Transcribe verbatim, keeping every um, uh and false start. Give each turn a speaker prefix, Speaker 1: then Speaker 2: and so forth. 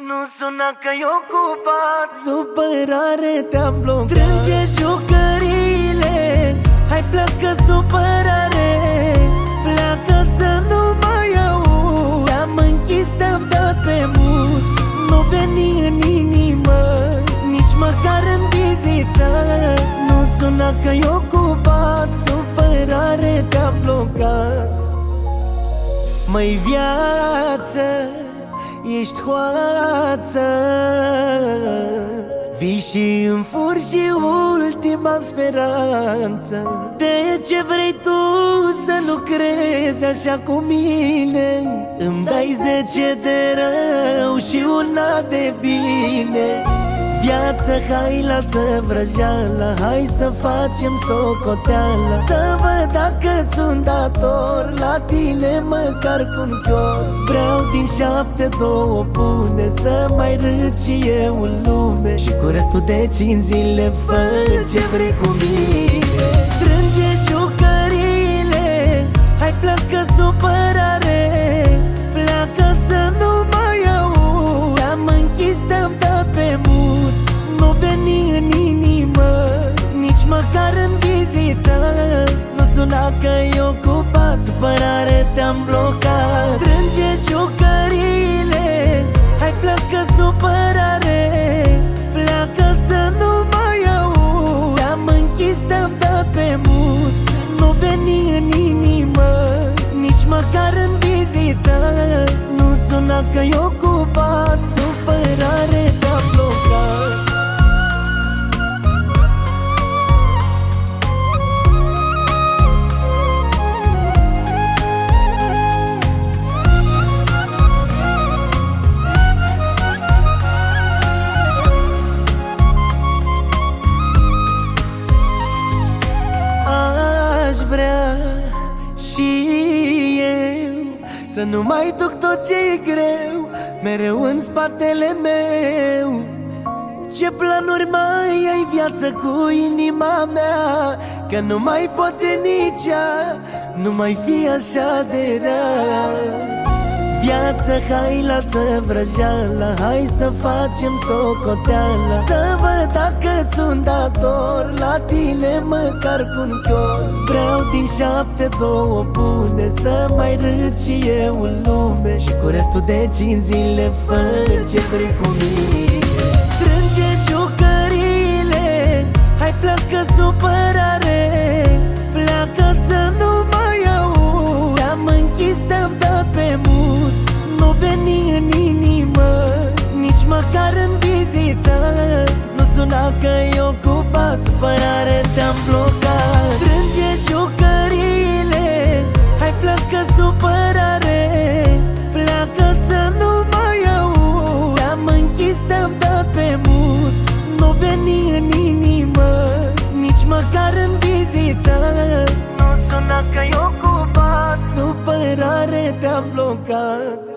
Speaker 1: Nu suna că-i ocupat,
Speaker 2: supărare te-am blocat. Strânge jucăriile, hai pleacă supărare. Pleacă să nu mai aud. Te-am închis, te-am dat pe mut. Nu veni în inimă, nici măcar în vizită. Nu suna că-i ocupat, supărare te-am blocat. Măi viață, ești hoață, vii și îmi furi și ultima speranță. De ce vrei tu să lucrezi așa cu mine? Îmi dai zece de rău și una de bine. Viață, hai lasă vrăjeala, hai să facem socoteală. Să văd dacă sunt dator la tine măcar cu un chior. Vreau din șapte două bune, să mai râd și eu în lume. Și cu restul de cinci zile fă ce vrei cu mine. Strânge jucăriile, hai pleacă supărare. Pleacă să nu mai aud. Te-am închis, te-am dat pe mut. Nu veni în inimă, nici măcar în vizită. Nu suna că-i ocupat, supărare te-am blocat. Strânge jucăriile, hai pleacă supărare. Pleacă să nu mai aud. Te-am închis, te-am dat pe mut. Nu veni în inimă, nici măcar în vizită. Nu suna că-i ocupat, supărare te-am blocat. Vrea și eu să nu mai duc tot ce-i greu mereu în spatele meu. Ce planuri mai ai, viață, cu inima mea? Că nu mai poate nici ea, nu mai fi așa de rea. Viață, hai lasă vrăjeala, hai să facem socoteală. Să văd dacă sunt dator la tine măcar cu un chior. Vreau din șapte două bune, să mai râd și eu în lume. Și cu restul de cinci zile fă ce vrei cu mine. Strânge jucăriile, hai pleacă supărare. Pleacă să nu mai aud. Te-am închis, te-am dat pe mut. Nu veni în inimă, nici măcar în vizită. Nu suna că-i ocupat, supărare te-am blocat. Strânge jucăriile, hai pleacă supărare. Pleacă să nu mai aud. Te-am închis, te-am dat pe mut. Nu veni în inimă, nici măcar în vizită. Nu suna că-i ocupat, supărare te-am blocat.